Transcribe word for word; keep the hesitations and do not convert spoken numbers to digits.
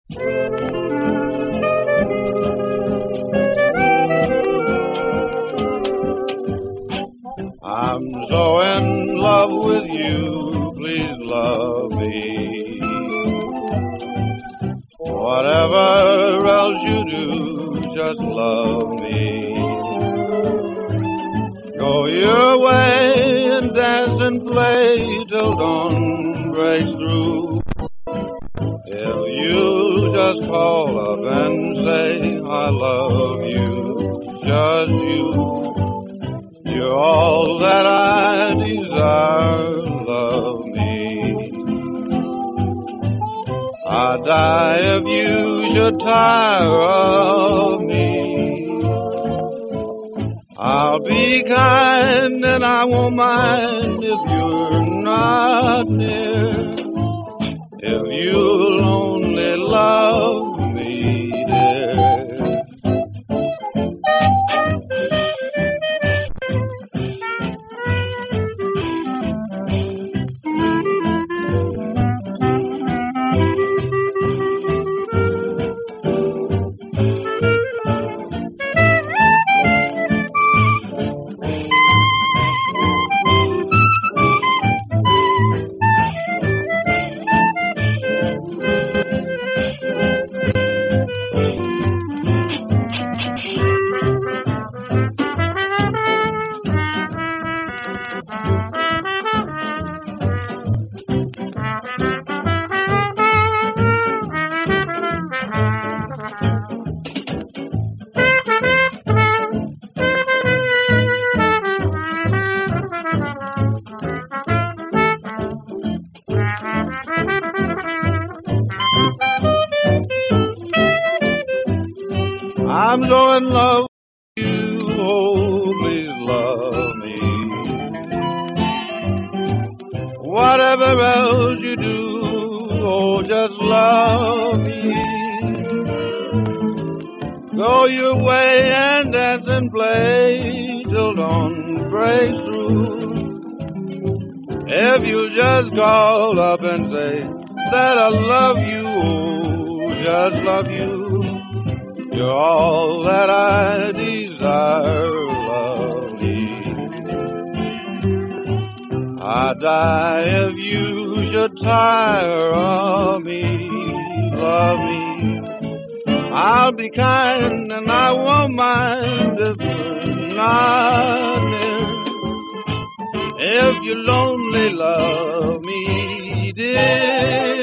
I'm so in love with you, please love me. Whatever else you do, just love me. Go your way and dance and play till dawn breaks through. If you just call up and say I love you, just you. You're all that I desire, love me. I'd die if you should tire of me. I'll be kind and I won't mind if you're not near. If you'll only love me, dear. I'm so in love with you, oh, please love me. Whatever else you do, oh, just love me. Go your way and dance and play till dawn breaks through. If you just call up and say that I love you, oh, just love you. You're all that I desire, love me. I'd die if you should tire of me, love me. I'll be kind and I won't mind if you're not near. If you'll only love me, dear.